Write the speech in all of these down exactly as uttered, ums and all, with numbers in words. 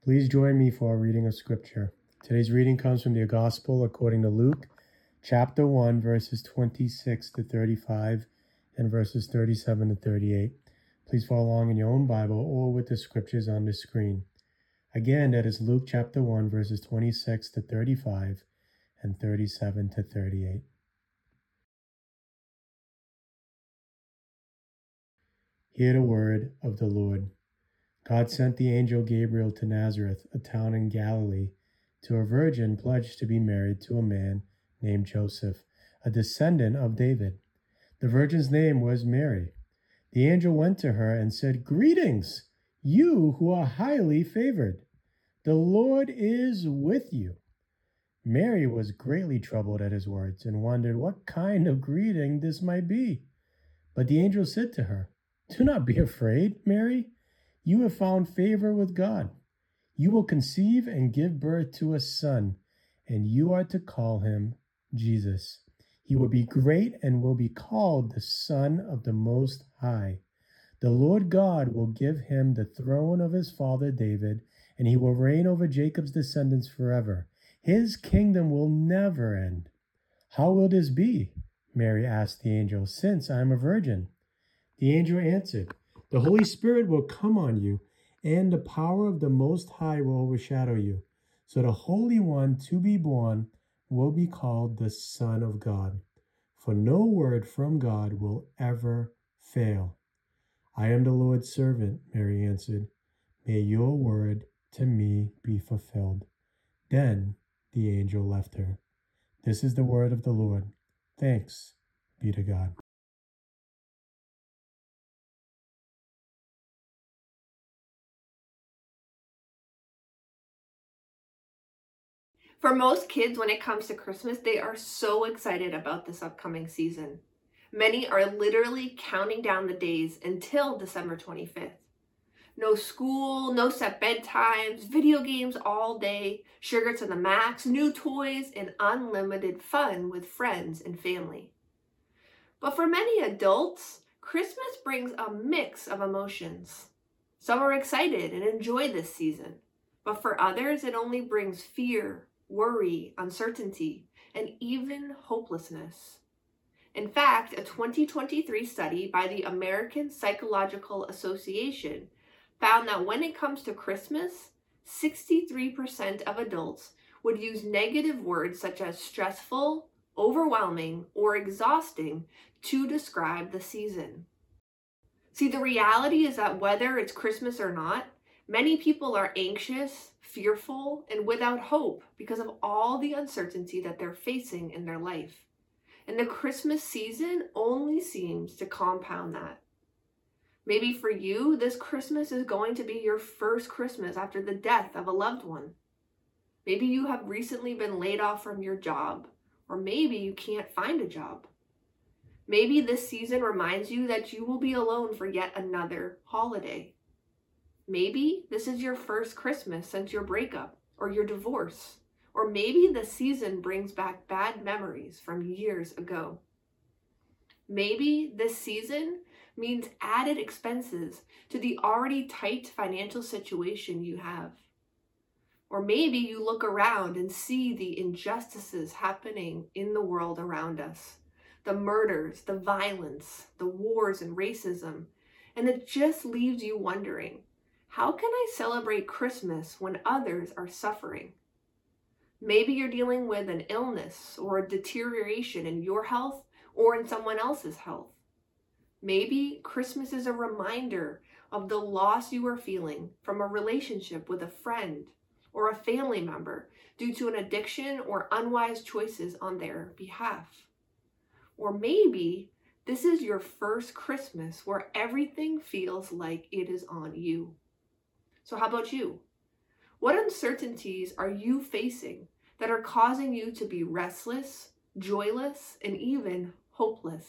Please join me for a reading of Scripture. Today's reading comes from the Gospel according to Luke, chapter one, verses twenty-six to thirty-five, and verses thirty-seven to thirty-eight. Please follow along in your own Bible or with the Scriptures on the screen. Again, that is Luke chapter one, verses twenty-six to thirty-five, and thirty-seven to thirty-eight. Hear the word of the Lord. God sent the angel Gabriel to Nazareth, a town in Galilee, to a virgin pledged to be married to a man named Joseph, a descendant of David. The virgin's name was Mary. The angel went to her and said, "Greetings, you who are highly favored. The Lord is with you." Mary was greatly troubled at his words and wondered what kind of greeting this might be. But the angel said to her, "Do not be afraid, Mary. You have found favor with God. You will conceive and give birth to a son, and you are to call him Jesus. He will be great and will be called the Son of the Most High. The Lord God will give him the throne of his father David, and he will reign over Jacob's descendants forever. His kingdom will never end." "How will this be?" Mary asked the angel, "since I am a virgin?" The angel answered, "The Holy Spirit will come on you, and the power of the Most High will overshadow you. So the Holy One to be born will be called the Son of God. For no word from God will ever fail." "I am the Lord's servant," Mary answered. "May your word to me be fulfilled." Then the angel left her. This is the word of the Lord. Thanks be to God. For most kids, when it comes to Christmas, they are so excited about this upcoming season. Many are literally counting down the days until December twenty-fifth. No school, no set bedtimes, video games all day, sugar to the max, new toys, and unlimited fun with friends and family. But for many adults, Christmas brings a mix of emotions. Some are excited and enjoy this season, but for others, it only brings fear, worry, uncertainty, and even hopelessness. In fact, a twenty twenty-three study by the American Psychological Association found that when it comes to Christmas, sixty-three percent of adults would use negative words such as stressful, overwhelming, or exhausting to describe the season. See, the reality is that whether it's Christmas or not, many people are anxious, fearful, and without hope because of all the uncertainty that they're facing in their life. And the Christmas season only seems to compound that. Maybe for you, this Christmas is going to be your first Christmas after the death of a loved one. Maybe you have recently been laid off from your job, or maybe you can't find a job. Maybe this season reminds you that you will be alone for yet another holiday. Maybe this is your first Christmas since your breakup or your divorce, or maybe the season brings back bad memories from years ago. Maybe this season means added expenses to the already tight financial situation you have. Or maybe you look around and see the injustices happening in the world around us, the murders, the violence, the wars and racism, and it just leaves you wondering, how can I celebrate Christmas when others are suffering? Maybe you're dealing with an illness or a deterioration in your health or in someone else's health. Maybe Christmas is a reminder of the loss you are feeling from a relationship with a friend or a family member due to an addiction or unwise choices on their behalf. Or maybe this is your first Christmas where everything feels like it is on you. So how about you? What uncertainties are you facing that are causing you to be restless, joyless, and even hopeless?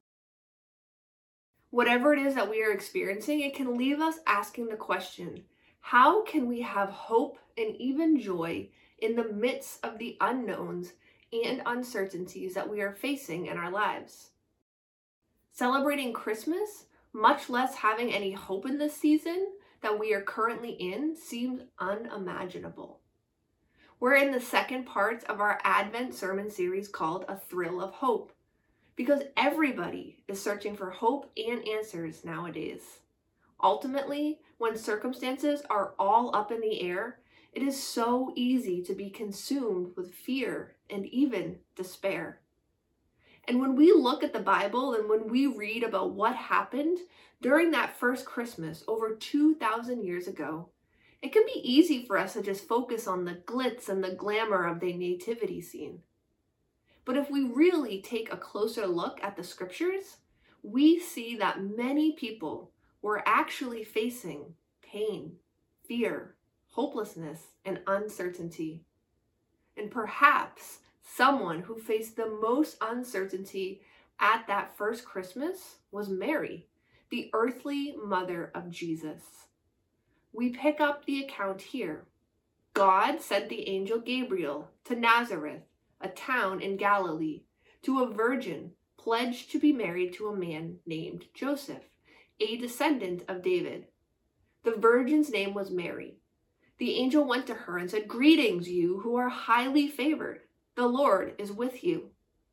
Whatever it is that we are experiencing, it can leave us asking the question, how can we have hope and even joy in the midst of the unknowns and uncertainties that we are facing in our lives? Celebrating Christmas, much less having any hope in this season, that we are currently in seems unimaginable. We're in the second part of our Advent sermon series called A Thrill of Hope, because everybody is searching for hope and answers nowadays. Ultimately, when circumstances are all up in the air, it is so easy to be consumed with fear and even despair. And when we look at the Bible and when we read about what happened during that first Christmas over two thousand years ago, it can be easy for us to just focus on the glitz and the glamour of the nativity scene. But if we really take a closer look at the scriptures, we see that many people were actually facing pain, fear, hopelessness, and uncertainty. And perhaps someone who faced the most uncertainty at that first Christmas was Mary, the earthly mother of Jesus. We pick up the account here. God sent the angel Gabriel to Nazareth, a town in Galilee, to a virgin pledged to be married to a man named Joseph, a descendant of David. The virgin's name was Mary. The angel went to her and said, "Greetings, you who are highly favored. The Lord is with you."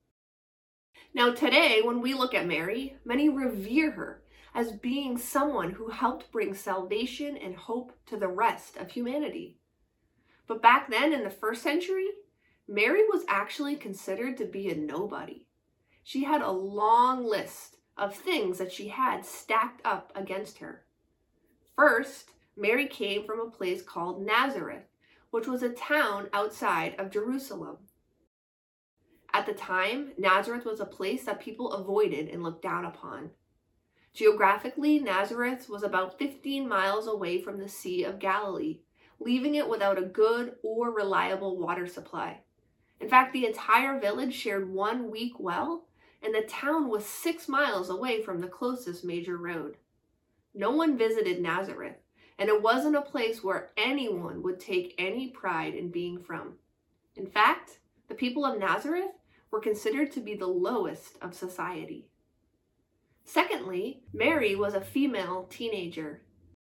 Now today, when we look at Mary, many revere her as being someone who helped bring salvation and hope to the rest of humanity. But back then in the first century, Mary was actually considered to be a nobody. She had a long list of things that she had stacked up against her. First, Mary came from a place called Nazareth, which was a town outside of Jerusalem. At the time, Nazareth was a place that people avoided and looked down upon. Geographically, Nazareth was about fifteen miles away from the Sea of Galilee, leaving it without a good or reliable water supply. In fact, the entire village shared one weak well, and the town was six miles away from the closest major road. No one visited Nazareth, and it wasn't a place where anyone would take any pride in being from. In fact, the people of Nazareth were considered to be the lowest of society. Secondly, Mary was a female teenager.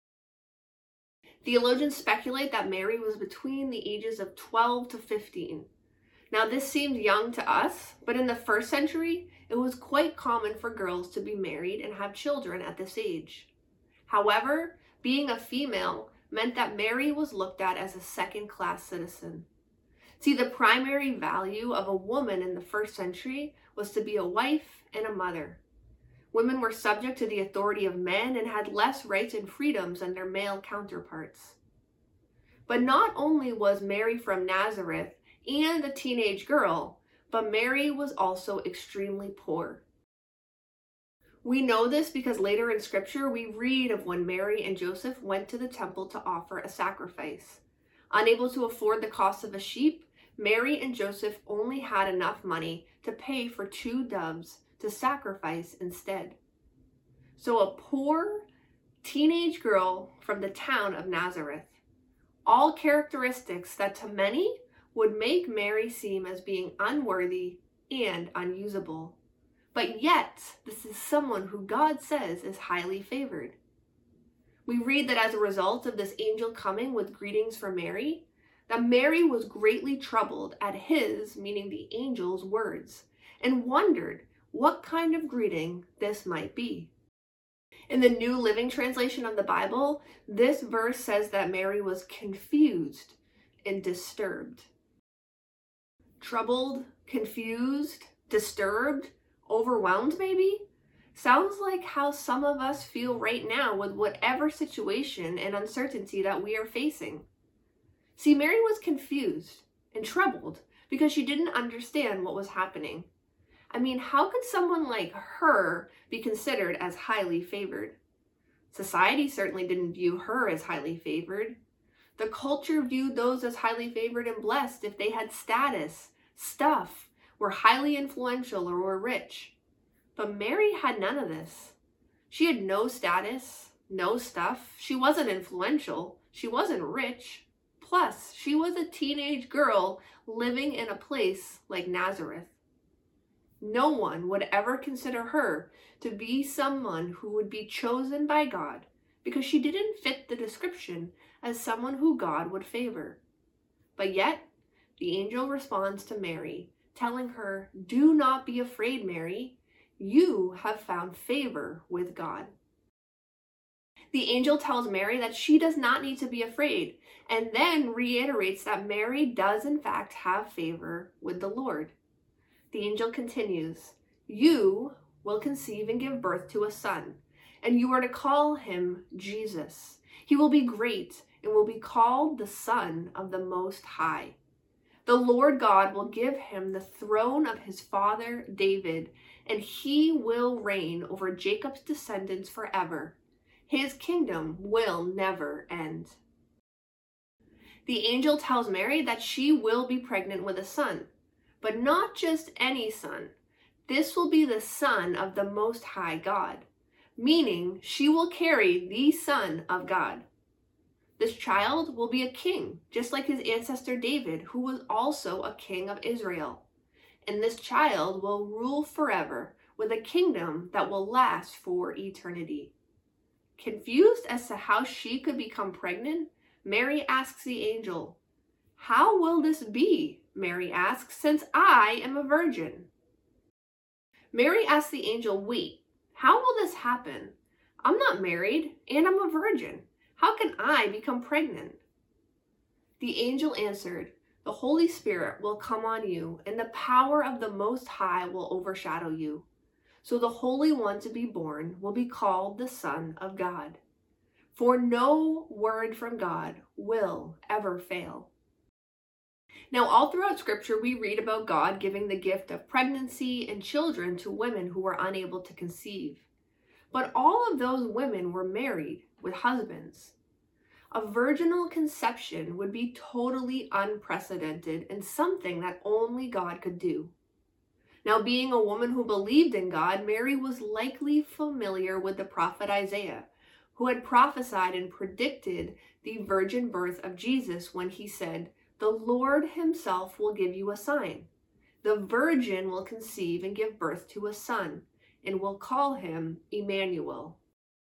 Theologians speculate that Mary was between the ages of twelve to fifteen. Now, this seems young to us, but in the first century, it was quite common for girls to be married and have children at this age. However, being a female meant that Mary was looked at as a second-class citizen. See, the primary value of a woman in the first century was to be a wife and a mother. Women were subject to the authority of men and had less rights and freedoms than their male counterparts. But not only was Mary from Nazareth and a teenage girl, but Mary was also extremely poor. We know this because later in scripture we read of when Mary and Joseph went to the temple to offer a sacrifice. Unable to afford the cost of a sheep, Mary and Joseph only had enough money to pay for two doves to sacrifice instead. So a poor teenage girl from the town of Nazareth. All characteristics that to many would make Mary seem as being unworthy and unusable. But yet, this is someone who God says is highly favored. We read that as a result of this angel coming with greetings for Mary, that Mary was greatly troubled at his, meaning the angel's, words, and wondered what kind of greeting this might be. In the New Living Translation of the Bible, this verse says that Mary was confused and disturbed. Troubled, confused, disturbed, overwhelmed maybe? Sounds like how some of us feel right now with whatever situation and uncertainty that we are facing. See, Mary was confused and troubled because she didn't understand what was happening. I mean, how could someone like her be considered as highly favored? Society certainly didn't view her as highly favored. The culture viewed those as highly favored and blessed if they had status, stuff, were highly influential, or were rich. But Mary had none of this. She had no status, no stuff. She wasn't influential. She wasn't rich. Plus, she was a teenage girl living in a place like Nazareth. No one would ever consider her to be someone who would be chosen by God because she didn't fit the description as someone who God would favor. But yet, the angel responds to Mary, telling her, "Do not be afraid, Mary. You have found favor with God." The angel tells Mary that she does not need to be afraid, and then reiterates that Mary does in fact have favor with the Lord. The angel continues, "You will conceive and give birth to a son, and you are to call him Jesus. He will be great and will be called the Son of the Most High. The Lord God will give him the throne of his father David, and he will reign over Jacob's descendants forever. His kingdom will never end." The angel tells Mary that she will be pregnant with a son, but not just any son. This will be the Son of the Most High God, meaning she will carry the Son of God. This child will be a king, just like his ancestor David, who was also a king of Israel. And this child will rule forever with a kingdom that will last for eternity. Confused as to how she could become pregnant, Mary asks the angel, "How will this be?" Mary asks, "since I am a virgin." Mary asks the angel, "Wait, how will this happen? I'm not married and I'm a virgin. How can I become pregnant?" The angel answered, "The Holy Spirit will come on you, and the power of the Most High will overshadow you. So the Holy One to be born will be called the Son of God. For no word from God will ever fail." Now, all throughout Scripture, we read about God giving the gift of pregnancy and children to women who were unable to conceive. But all of those women were married with husbands. A virginal conception would be totally unprecedented and something that only God could do. Now, being a woman who believed in God, Mary was likely familiar with the prophet Isaiah, who had prophesied and predicted the virgin birth of Jesus when he said, "The Lord himself will give you a sign. The virgin will conceive and give birth to a son, and will call him Emmanuel."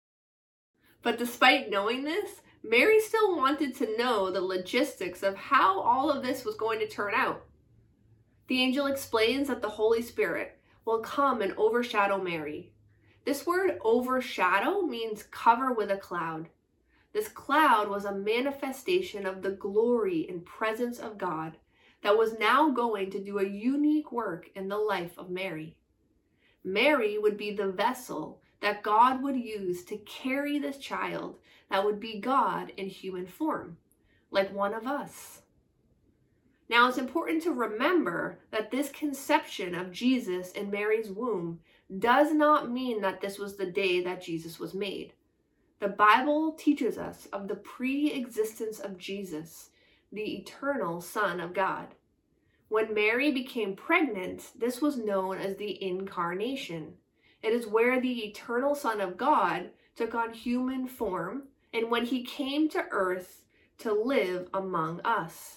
But despite knowing this, Mary still wanted to know the logistics of how all of this was going to turn out. The angel explains that the Holy Spirit will come and overshadow Mary. This word overshadow means cover with a cloud. This cloud was a manifestation of the glory and presence of God that was now going to do a unique work in the life of Mary. Mary would be the vessel that God would use to carry this child that would be God in human form, like one of us. Now, it's important to remember that this conception of Jesus in Mary's womb does not mean that this was the day that Jesus was made. The Bible teaches us of the pre-existence of Jesus, the eternal Son of God. When Mary became pregnant, this was known as the Incarnation. It is where the eternal Son of God took on human form and when he came to earth to live among us.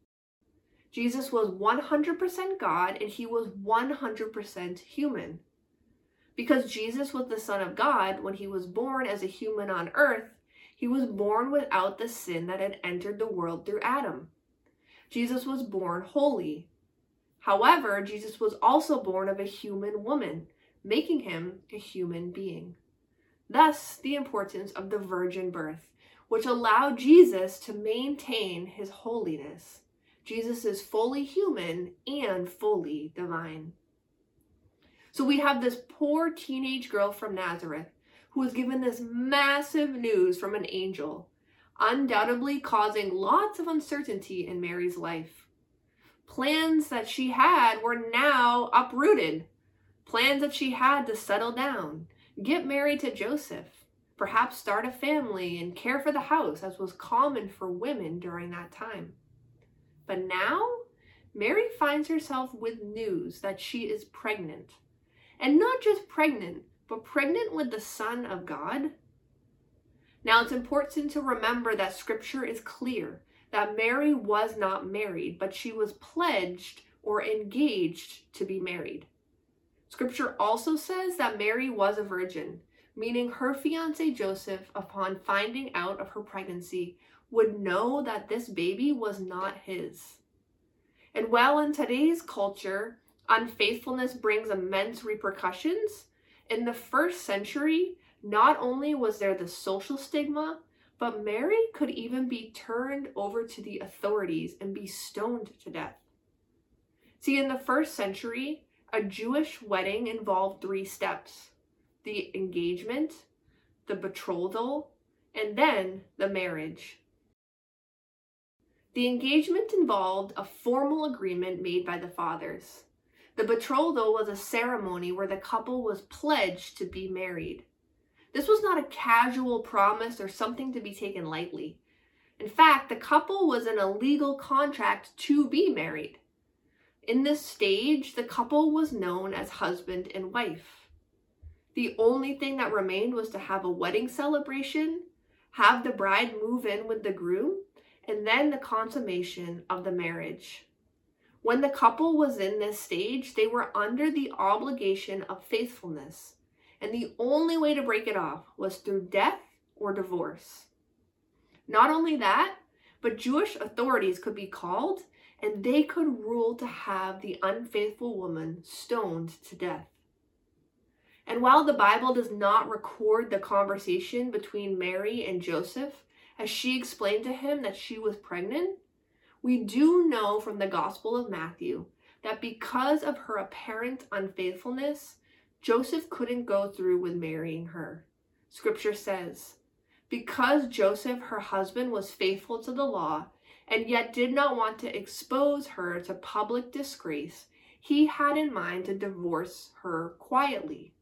Jesus was one hundred percent God and he was one hundred percent human. Because Jesus was the Son of God, when he was born as a human on earth, he was born without the sin that had entered the world through Adam. Jesus was born holy. However, Jesus was also born of a human woman, making him a human being. Thus, the importance of the virgin birth, which allowed Jesus to maintain his holiness. Jesus is fully human and fully divine. So we have this poor teenage girl from Nazareth who was given this massive news from an angel, undoubtedly causing lots of uncertainty in Mary's life. Plans that she had were now uprooted. Plans that she had to settle down, get married to Joseph, perhaps start a family and care for the house, as was common for women during that time. But now, Mary finds herself with news that she is pregnant. And not just pregnant, but pregnant with the Son of God. Now, it's important to remember that Scripture is clear that Mary was not married, but she was pledged or engaged to be married. Scripture also says that Mary was a virgin, meaning her fiancé Joseph, upon finding out of her pregnancy, would know that this baby was not his. And while in today's culture, unfaithfulness brings immense repercussions, in the first century, not only was there the social stigma, but Mary could even be turned over to the authorities and be stoned to death. See, in the first century, a Jewish wedding involved three steps: the engagement, the betrothal, and then the marriage. The engagement involved a formal agreement made by the fathers. The betrothal was a ceremony where the couple was pledged to be married. This was not a casual promise or something to be taken lightly. In fact, the couple was in a legal contract to be married. In this stage, the couple was known as husband and wife. The only thing that remained was to have a wedding celebration, have the bride move in with the groom, and then the consummation of the marriage. When the couple was in this stage, they were under the obligation of faithfulness, and the only way to break it off was through death or divorce. Not only that, but Jewish authorities could be called, and they could rule to have the unfaithful woman stoned to death. And while the Bible does not record the conversation between Mary and Joseph, as she explained to him that she was pregnant, we do know from the Gospel of Matthew that because of her apparent unfaithfulness, Joseph couldn't go through with marrying her. Scripture says, because Joseph, her husband, was faithful to the law and yet did not want to expose her to public disgrace, he had in mind to divorce her quietly.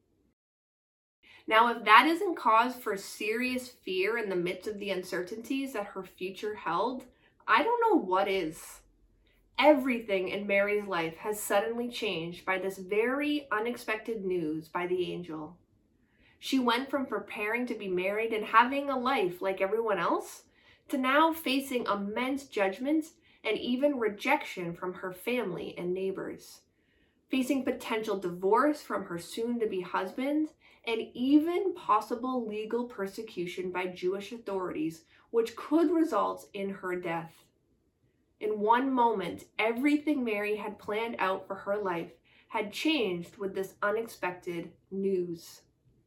Now, if that isn't cause for serious fear in the midst of the uncertainties that her future held, I don't know what is. Everything in Mary's life has suddenly changed by this very unexpected news by the angel. She went from preparing to be married and having a life like everyone else to now facing immense judgment and even rejection from her family and neighbors, facing potential divorce from her soon-to-be husband, and even possible legal persecution by Jewish authorities, which could result in her death. In one moment, everything Mary had planned out for her life had changed with this unexpected news.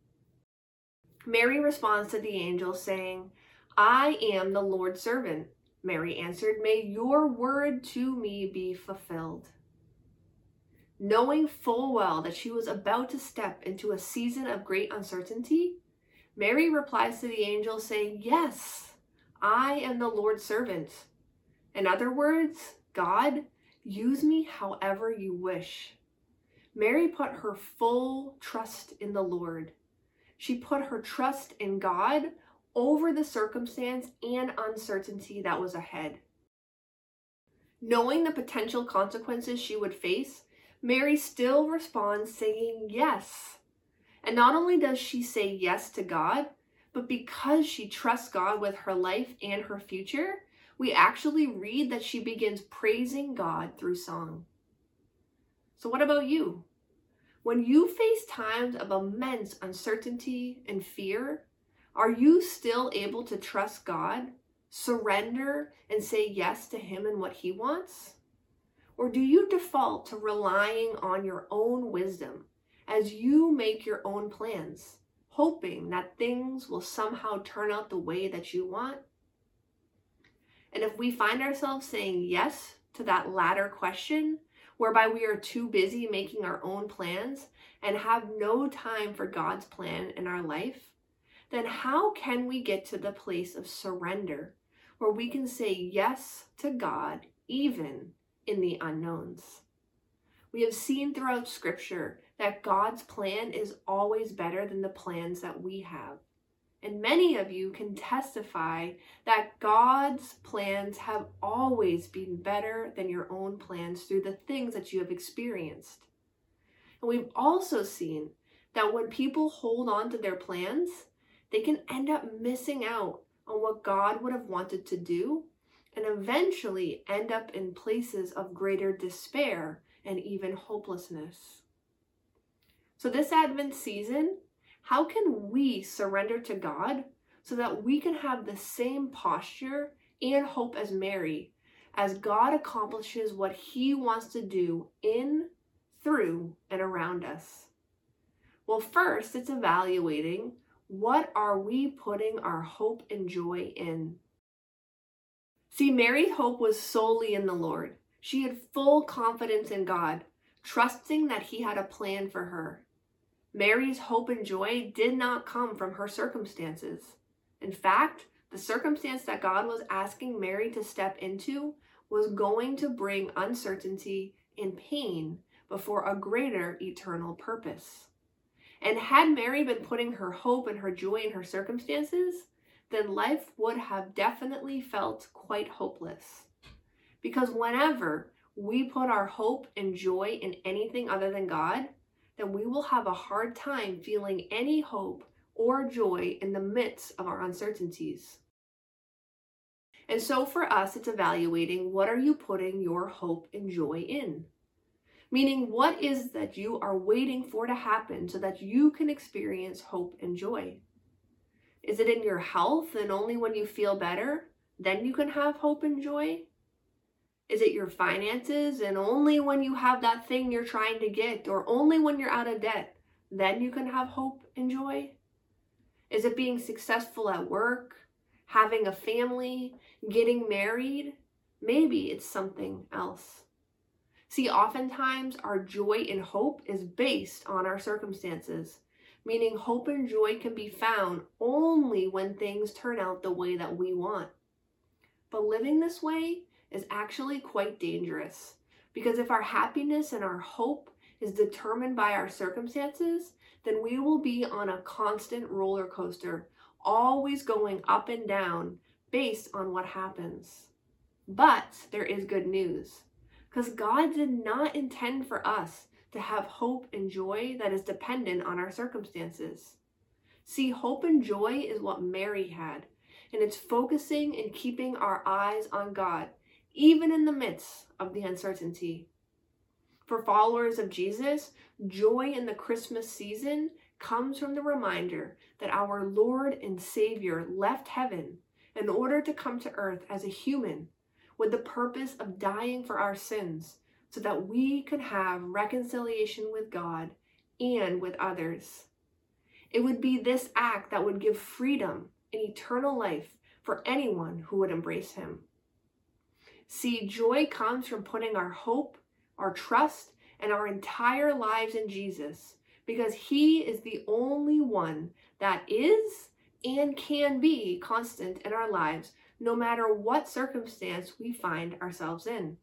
Mary responds to the angel saying, "I am the Lord's servant." Mary answered, "May your word to me be fulfilled." Knowing full well that she was about to step into a season of great uncertainty, Mary replies to the angel saying, "Yes, I am the Lord's servant." In other words, God, use me however you wish. Mary put her full trust in the Lord. She put her trust in God over the circumstance and uncertainty that was ahead. Knowing the potential consequences she would face, Mary still responds saying yes. And not only does she say yes to God, but because she trusts God with her life and her future, we actually read that she begins praising God through song. So what about you? When you face times of immense uncertainty and fear, are you still able to trust God, surrender, and say yes to Him and what He wants? Or do you default to relying on your own wisdom as you make your own plans, hoping that things will somehow turn out the way that you want? And if we find ourselves saying yes to that latter question, whereby we are too busy making our own plans and have no time for God's plan in our life, then how can we get to the place of surrender where we can say yes to God even in the unknowns? We have seen throughout Scripture that God's plan is always better than the plans that we have. And many of you can testify that God's plans have always been better than your own plans through the things that you have experienced. And we've also seen that when people hold on to their plans, they can end up missing out on what God would have wanted to do and eventually end up in places of greater despair and even hopelessness. So this Advent season, how can we surrender to God so that we can have the same posture and hope as Mary as God accomplishes what he wants to do in, through, and around us? Well, first, it's evaluating, what are we putting our hope and joy in? See, Mary's hope was solely in the Lord. She had full confidence in God, trusting that he had a plan for her. Mary's hope and joy did not come from her circumstances. In fact, the circumstance that God was asking Mary to step into was going to bring uncertainty and pain before a greater eternal purpose. And had Mary been putting her hope and her joy in her circumstances, then life would have definitely felt quite hopeless. Because whenever we put our hope and joy in anything other than God, then we will have a hard time feeling any hope or joy in the midst of our uncertainties. And so for us, it's evaluating, what are you putting your hope and joy in? Meaning, what is that you are waiting for to happen so that you can experience hope and joy? Is it in your health, and only when you feel better, then you can have hope and joy? Is it your finances, and only when you have that thing you're trying to get, or only when you're out of debt, then you can have hope and joy? Is it being successful at work, having a family, getting married? Maybe it's something else. See, oftentimes our joy and hope is based on our circumstances, meaning hope and joy can be found only when things turn out the way that we want. But living this way is actually quite dangerous, because if our happiness and our hope is determined by our circumstances, then we will be on a constant roller coaster, always going up and down based on what happens. But there is good news, because God did not intend for us to have hope and joy that is dependent on our circumstances. See, hope and joy is what Mary had, and it's focusing and keeping our eyes on God, even in the midst of the uncertainty. For followers of Jesus, joy in the Christmas season comes from the reminder that our Lord and Savior left heaven in order to come to earth as a human with the purpose of dying for our sins so that we could have reconciliation with God and with others. It would be this act that would give freedom and eternal life for anyone who would embrace him. See, joy comes from putting our hope, our trust, and our entire lives in Jesus, because he is the only one that is and can be constant in our lives, no matter what circumstance we find ourselves in.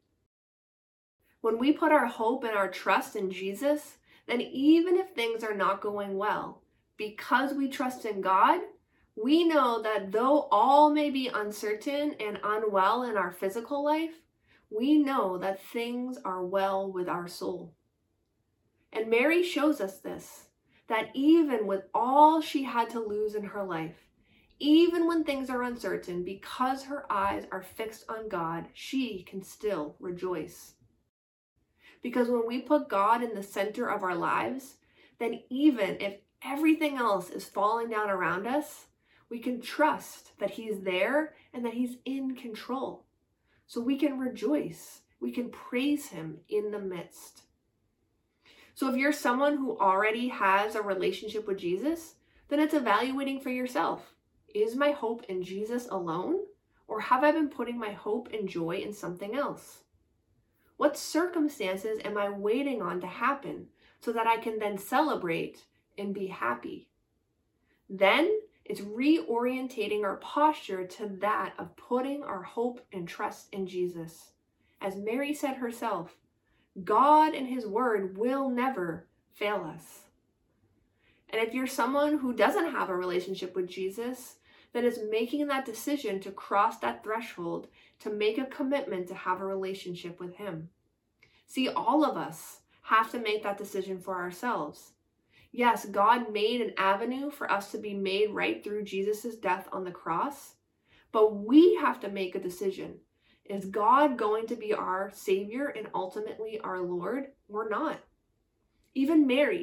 When we put our hope and our trust in Jesus, then even if things are not going well, because we trust in God, we know that though all may be uncertain and unwell in our physical life, we know that things are well with our soul. And Mary shows us this, that even with all she had to lose in her life, even when things are uncertain, because her eyes are fixed on God, she can still rejoice. Because when we put God in the center of our lives, then even if everything else is falling down around us, we can trust that he's there and that he's in control. So we can rejoice. We can praise him in the midst. So if you're someone who already has a relationship with Jesus, then it's evaluating for yourself. Is my hope in Jesus alone? Or have I been putting my hope and joy in something else? What circumstances am I waiting on to happen so that I can then celebrate and be happy? Then it's reorientating our posture to that of putting our hope and trust in Jesus. As Mary said herself, God and his word will never fail us. And if you're someone who doesn't have a relationship with Jesus, then it's making that decision to cross that threshold, to make a commitment to have a relationship with him. See, all of us have to make that decision for ourselves. Yes, God made an avenue for us to be made right through Jesus' death on the cross, but we have to make a decision. Is God going to be our Savior and ultimately our Lord or not? Even Mary,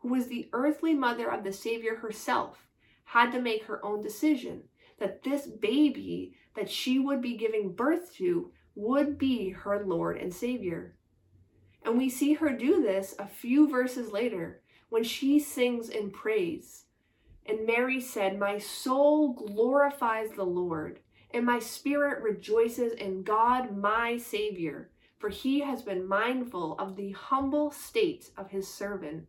who was the earthly mother of the Savior herself, had to make her own decision that this baby that she would be giving birth to would be her Lord and Savior. And we see her do this a few verses later when she sings in praise. And Mary said, "My soul glorifies the Lord, and my spirit rejoices in God my Savior, for he has been mindful of the humble state of his servant."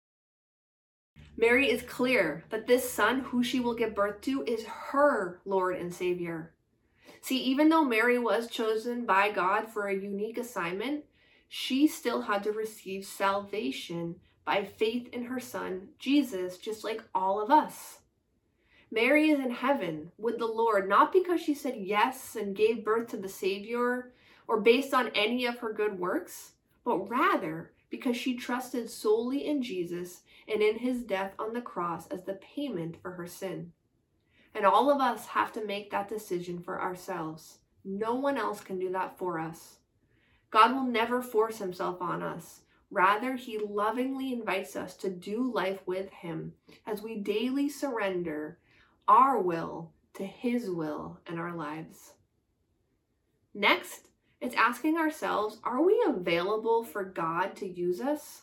Mary is clear that this son who she will give birth to is her Lord and Savior. See, even though Mary was chosen by God for a unique assignment, she still had to receive salvation by faith in her son, Jesus, just like all of us. Mary is in heaven with the Lord, not because she said yes and gave birth to the Savior or based on any of her good works, but rather because she trusted solely in Jesus and in his death on the cross as the payment for her sin. And all of us have to make that decision for ourselves. No one else can do that for us. God will never force himself on us. Rather, he lovingly invites us to do life with him as we daily surrender our will to his will in our lives. Next, it's asking ourselves, are we available for God to use us?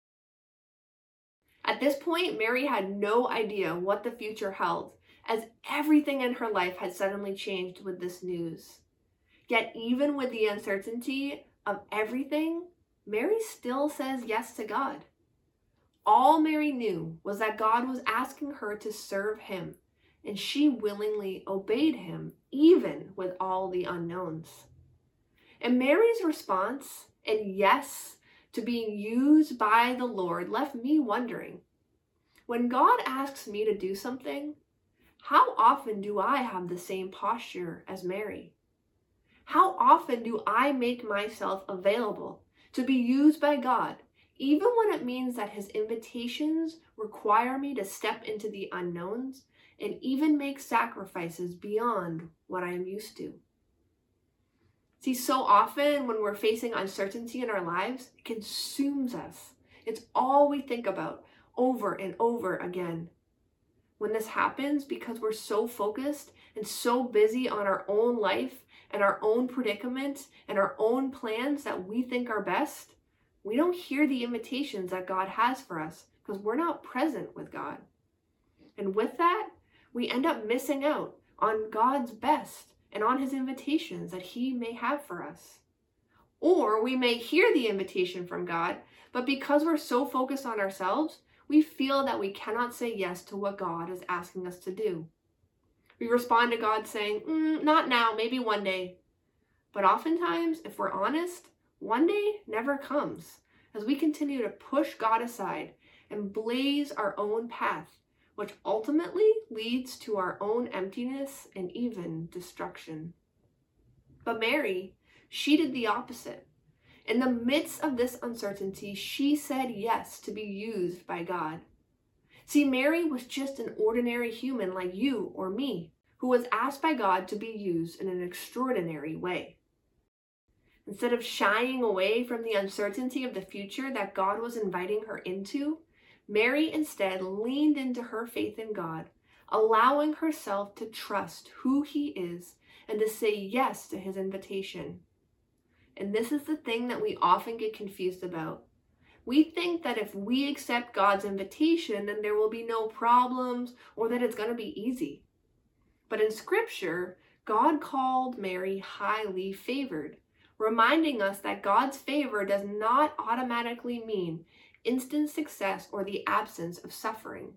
At this point, Mary had no idea what the future held, as everything in her life had suddenly changed with this news. Yet even with the uncertainty of everything, Mary still says yes to God. All Mary knew was that God was asking her to serve him, and she willingly obeyed him, even with all the unknowns. And Mary's response and yes to being used by the Lord left me wondering, when God asks me to do something, how often do I have the same posture as Mary? How often do I make myself available to be used by God, even when it means that his invitations require me to step into the unknowns and even make sacrifices beyond what I am used to? See, so often when we're facing uncertainty in our lives, it consumes us. It's all we think about over and over again. When this happens, because we're so focused and so busy on our own life and our own predicament and our own plans that we think are best, we don't hear the invitations that God has for us because we're not present with God. And with that, we end up missing out on God's best and on his invitations that he may have for us. Or we may hear the invitation from God, but because we're so focused on ourselves, we feel that we cannot say yes to what God is asking us to do. We respond to God saying, mm, not now, maybe one day. But oftentimes, if we're honest, one day never comes as we continue to push God aside and blaze our own path, which ultimately leads to our own emptiness and even destruction. But Mary, she did the opposite. In the midst of this uncertainty, she said yes to be used by God. See, Mary was just an ordinary human like you or me, who was asked by God to be used in an extraordinary way. Instead of shying away from the uncertainty of the future that God was inviting her into, Mary instead leaned into her faith in God, allowing herself to trust who he is and to say yes to his invitation. And this is the thing that we often get confused about. We think that if we accept God's invitation, then there will be no problems or that it's going to be easy. But in Scripture, God called Mary highly favored, reminding us that God's favor does not automatically mean instant success or the absence of suffering.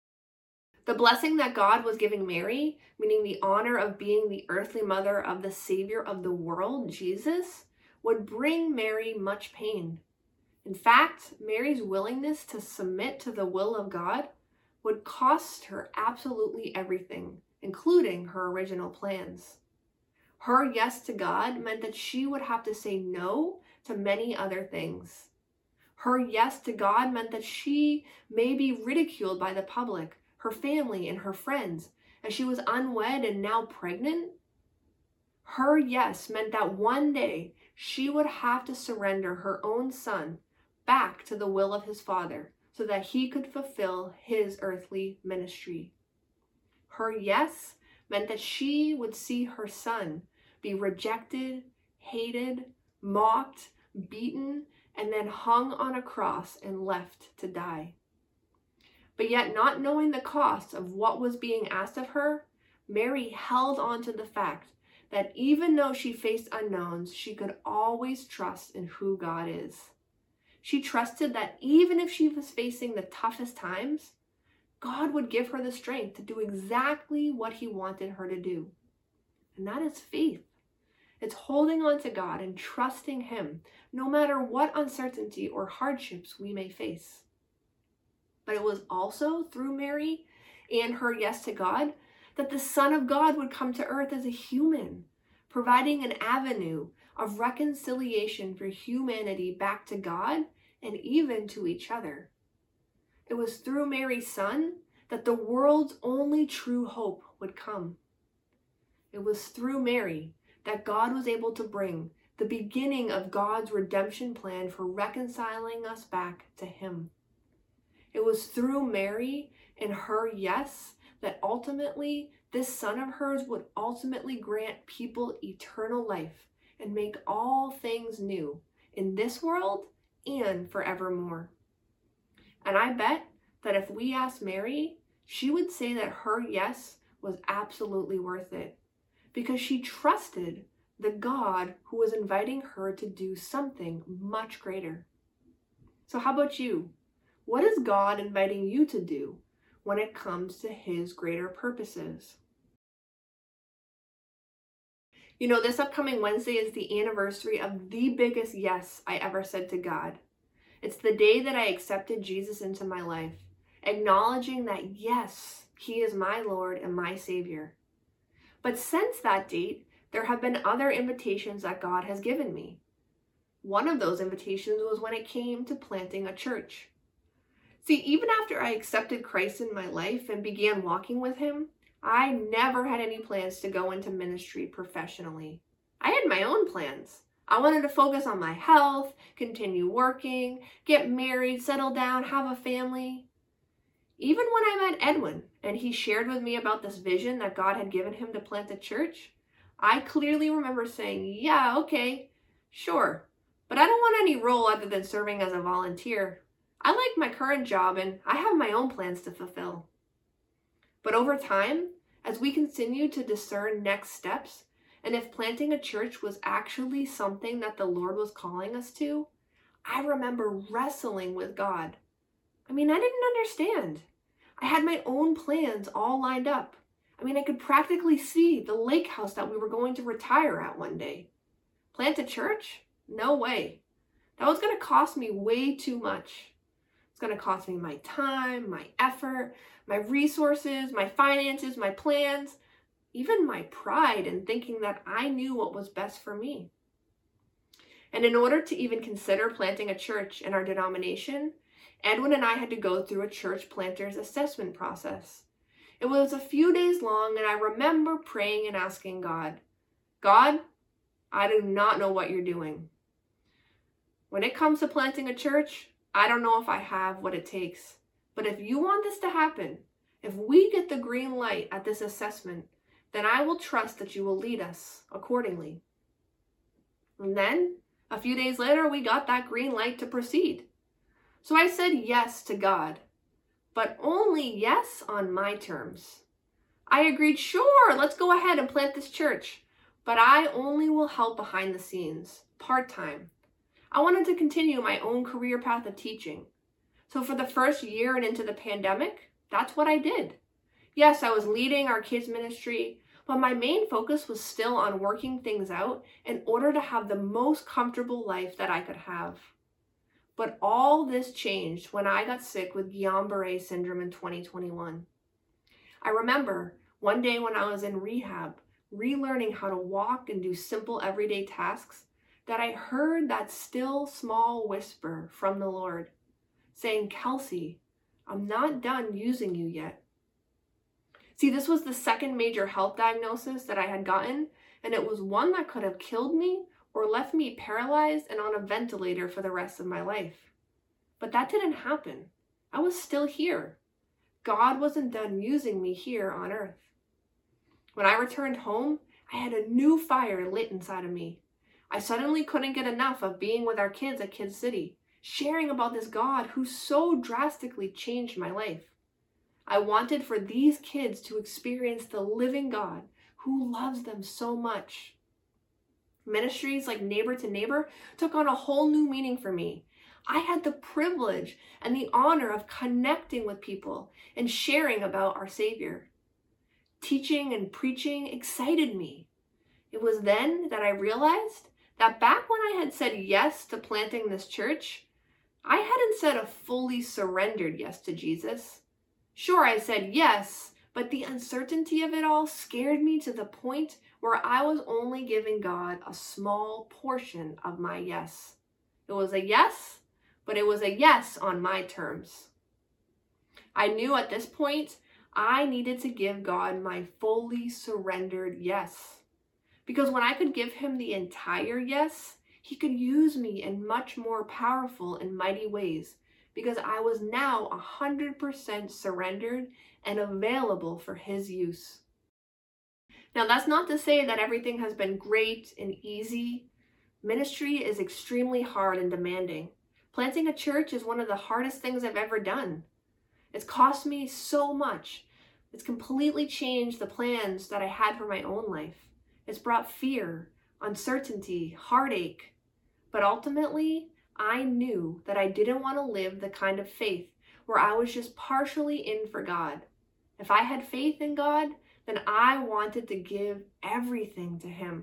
The blessing that God was giving Mary, meaning the honor of being the earthly mother of the Savior of the world, Jesus, would bring Mary much pain. In fact, Mary's willingness to submit to the will of God would cost her absolutely everything, including her original plans. Her yes to God meant that she would have to say no to many other things. Her yes to God meant that she may be ridiculed by the public, her family, and her friends, as she was unwed and now pregnant. Her yes meant that one day she would have to surrender her own son back to the will of his Father so that he could fulfill his earthly ministry. Her yes meant that she would see her son be rejected, hated, mocked, beaten, and then hung on a cross and left to die. But yet, not knowing the cost of what was being asked of her, Mary held on to the fact that even though she faced unknowns, she could always trust in who God is. She trusted that even if she was facing the toughest times, God would give her the strength to do exactly what he wanted her to do. And that is faith. It's holding on to God and trusting him, no matter what uncertainty or hardships we may face. But it was also through Mary and her yes to God that the Son of God would come to earth as a human, providing an avenue of reconciliation for humanity back to God and even to each other. It was through Mary's Son that the world's only true hope would come. It was through Mary that God was able to bring the beginning of God's redemption plan for reconciling us back to him. It was through Mary and her yes that ultimately this son of hers would ultimately grant people eternal life and make all things new in this world and forevermore. And I bet that if we asked Mary, she would say that her yes was absolutely worth it because she trusted the God who was inviting her to do something much greater. So how about you? What is God inviting you to do when it comes to his greater purposes? You know, this upcoming Wednesday is the anniversary of the biggest yes I ever said to God. It's the day that I accepted Jesus into my life, acknowledging that yes, he is my Lord and my Savior. But since that date, there have been other invitations that God has given me. One of those invitations was when it came to planting a church. See, even after I accepted Christ in my life and began walking with him, I never had any plans to go into ministry professionally. I had my own plans. I wanted to focus on my health, continue working, get married, settle down, have a family. Even when I met Edwin and he shared with me about this vision that God had given him to plant a church, I clearly remember saying, yeah, okay, sure, but I don't want any role other than serving as a volunteer. I like my current job and I have my own plans to fulfill. But over time, as we continued to discern next steps, and if planting a church was actually something that the Lord was calling us to, I remember wrestling with God. I mean, I didn't understand. I had my own plans all lined up. I mean, I could practically see the lake house that we were going to retire at one day. Plant a church? No way. That was going to cost me way too much. It's going to cost me my time, my effort, my resources, my finances, my plans, even my pride in thinking that I knew what was best for me. And in order to even consider planting a church in our denomination, Edwin and I had to go through a church planter's assessment process. It was a few days long, and I remember praying and asking God, God, I do not know what you're doing. When it comes to planting a church, I don't know if I have what it takes. But if you want this to happen, if we get the green light at this assessment, then I will trust that you will lead us accordingly. And then, a few days later, we got that green light to proceed. So I said yes to God, but only yes on my terms. I agreed, sure, let's go ahead and plant this church, but I only will help behind the scenes, part-time. I wanted to continue my own career path of teaching. So for the first year and into the pandemic, that's what I did. Yes, I was leading our kids ministry, but my main focus was still on working things out in order to have the most comfortable life that I could have. But all this changed when I got sick with Guillain-Barré syndrome in twenty twenty-one. I remember one day when I was in rehab, relearning how to walk and do simple everyday tasks, that I heard that still small whisper from the Lord saying, Kelsey, I'm not done using you yet. See, this was the second major health diagnosis that I had gotten, and it was one that could have killed me or left me paralyzed and on a ventilator for the rest of my life. But that didn't happen. I was still here. God wasn't done using me here on earth. When I returned home, I had a new fire lit inside of me. I suddenly couldn't get enough of being with our kids at Kids City, sharing about this God who so drastically changed my life. I wanted for these kids to experience the living God who loves them so much. Ministries like Neighbor to Neighbor took on a whole new meaning for me. I had the privilege and the honor of connecting with people and sharing about our Savior. Teaching and preaching excited me. It was then that I realized that back when I had said yes to planting this church, I hadn't said a fully surrendered yes to Jesus. Sure, I said yes, but the uncertainty of it all scared me to the point where I was only giving God a small portion of my yes. It was a yes, but it was a yes on my terms. I knew at this point I needed to give God my fully surrendered yes. Because when I could give him the entire yes, he could use me in much more powerful and mighty ways, because I was now one hundred percent surrendered and available for his use. Now, that's not to say that everything has been great and easy. Ministry is extremely hard and demanding. Planting a church is one of the hardest things I've ever done. It's cost me so much. It's completely changed the plans that I had for my own life. It's brought fear, uncertainty, heartache. But ultimately, I knew that I didn't want to live the kind of faith where I was just partially in for God. If I had faith in God, then I wanted to give everything to him.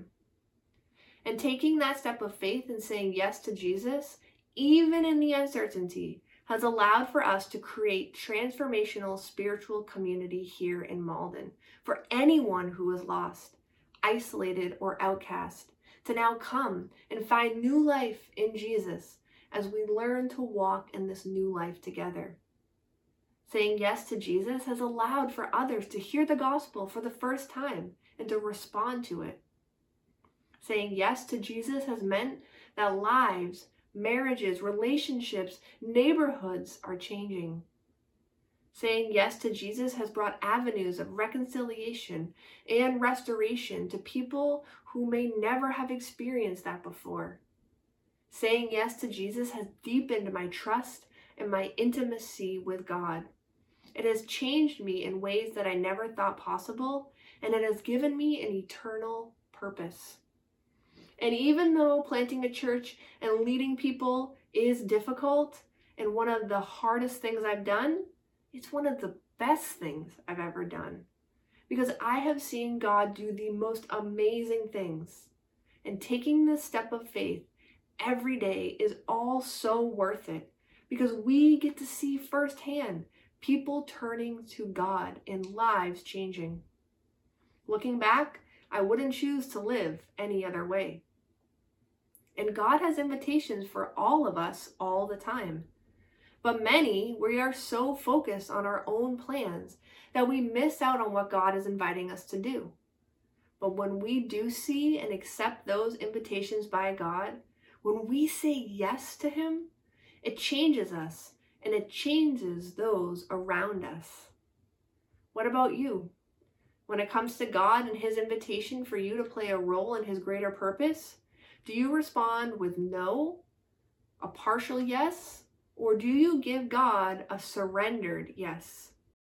And taking that step of faith and saying yes to Jesus, even in the uncertainty, has allowed for us to create transformational spiritual community here in Malden for anyone who is lost, isolated, or outcast, to now come and find new life in Jesus as we learn to walk in this new life together. Saying yes to Jesus has allowed for others to hear the gospel for the first time and to respond to it. Saying yes to Jesus has meant that lives, marriages, relationships, neighborhoods are changing. Saying yes to Jesus has brought avenues of reconciliation and restoration to people who may never have experienced that before. Saying yes to Jesus has deepened my trust and my intimacy with God. It has changed me in ways that I never thought possible, and it has given me an eternal purpose. And even though planting a church and leading people is difficult and one of the hardest things I've done, it's one of the best things I've ever done, because I have seen God do the most amazing things. And taking this step of faith every day is all so worth it, because we get to see firsthand people turning to God and lives changing. Looking back, I wouldn't choose to live any other way. And God has invitations for all of us all the time. But many, we are so focused on our own plans that we miss out on what God is inviting us to do. But when we do see and accept those invitations by God, when we say yes to him, it changes us and it changes those around us. What about you? When it comes to God and his invitation for you to play a role in his greater purpose, do you respond with no, a partial yes, or do you give God a surrendered yes?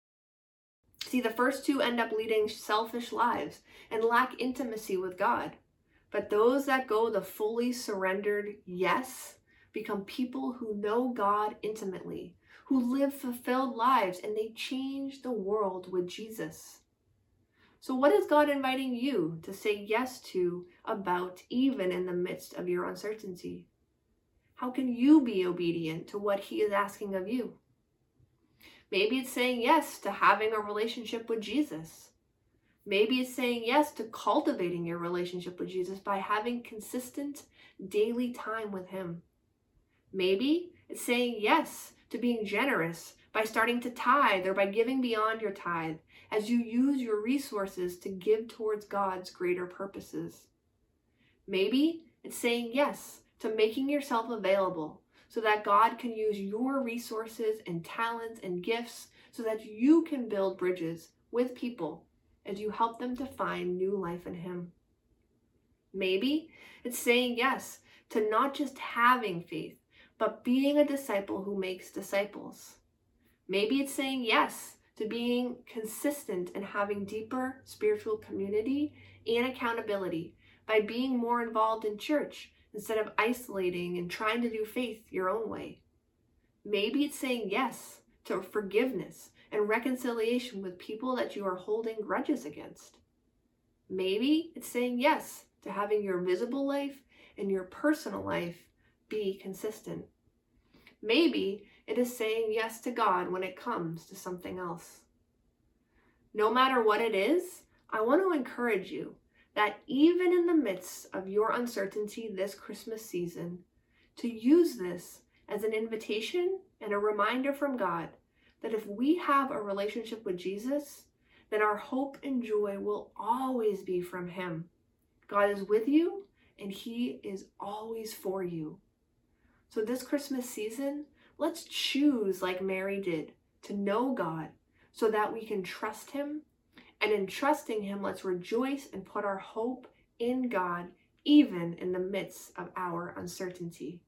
See, the first two end up leading selfish lives and lack intimacy with God. But those that go the fully surrendered yes become people who know God intimately, who live fulfilled lives, and they change the world with Jesus. So what is God inviting you to say yes to about, even in the midst of your uncertainty? How can you be obedient to what he is asking of you? Maybe it's saying yes to having a relationship with Jesus. Maybe it's saying yes to cultivating your relationship with Jesus by having consistent daily time with him. Maybe it's saying yes to being generous by starting to tithe or by giving beyond your tithe as you use your resources to give towards God's greater purposes. Maybe it's saying yes to making yourself available so that God can use your resources and talents and gifts so that you can build bridges with people as you help them to find new life in Him. Maybe it's saying yes to not just having faith, but being a disciple who makes disciples. Maybe it's saying yes to being consistent and having deeper spiritual community and accountability by being more involved in church instead of isolating and trying to do faith your own way. Maybe it's saying yes to forgiveness and reconciliation with people that you are holding grudges against. Maybe it's saying yes to having your visible life and your personal life be consistent. Maybe it is saying yes to God when it comes to something else. No matter what it is, I want to encourage you that even in the midst of your uncertainty this Christmas season, to use this as an invitation and a reminder from God that if we have a relationship with Jesus, then our hope and joy will always be from Him. God is with you and He is always for you. So this Christmas season, let's choose like Mary did to know God so that we can trust Him. And in trusting Him, let's rejoice and put our hope in God, even in the midst of our uncertainty.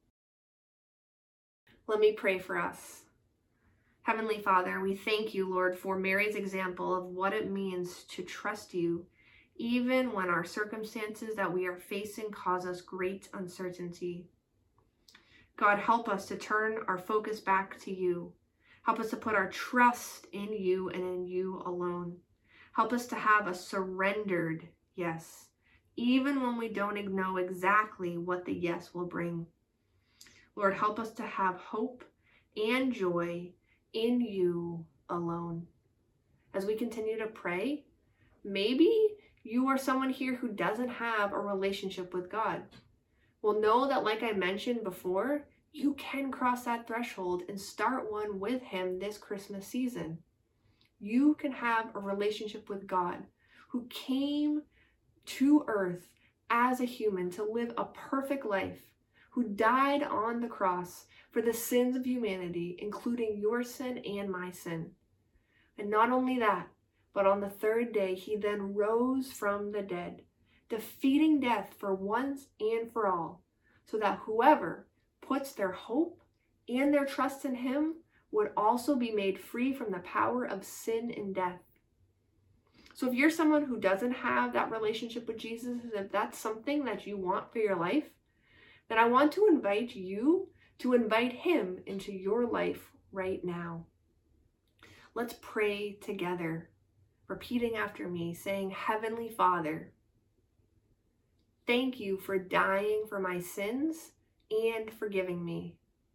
Let me pray for us. Heavenly Father, we thank you, Lord, for Mary's example of what it means to trust you, even when our circumstances that we are facing cause us great uncertainty. God, help us to turn our focus back to you. Help us to put our trust in you and in you alone. Help us to have a surrendered yes, even when we don't know exactly what the yes will bring. Lord, help us to have hope and joy in you alone. As we continue to pray, maybe you are someone here who doesn't have a relationship with God. Well, know that, like I mentioned before, you can cross that threshold and start one with Him this Christmas season. You can have a relationship with God who came to earth as a human to live a perfect life, who died on the cross for the sins of humanity, including your sin and my sin. And not only that, but on the third day, He then rose from the dead, defeating death for once and for all, so that whoever puts their hope and their trust in Him would also be made free from the power of sin and death. So if you're someone who doesn't have that relationship with Jesus, if that's something that you want for your life, then I want to invite you to invite Him into your life right now. Let's pray together, repeating after me, saying, Heavenly Father, thank you for dying for my sins and forgiving me.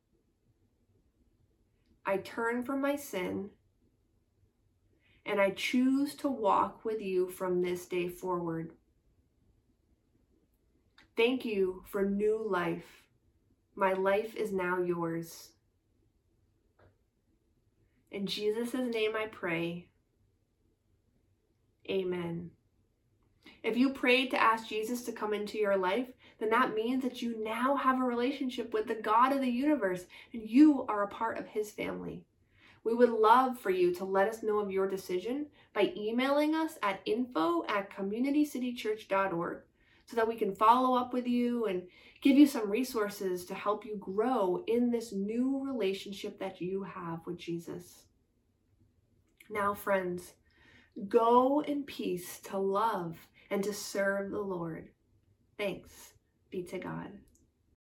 I turn from my sin and I choose to walk with you from this day forward. Thank you for new life. My life is now yours. In Jesus' name I pray. Amen. If you prayed to ask Jesus to come into your life, then that means that you now have a relationship with the God of the universe and you are a part of His family. We would love for you to let us know of your decision by emailing us at info at community city church dot org so that we can follow up with you and give you some resources to help you grow in this new relationship that you have with Jesus. Now, friends, go in peace to love and to serve the Lord. Thanks be to God.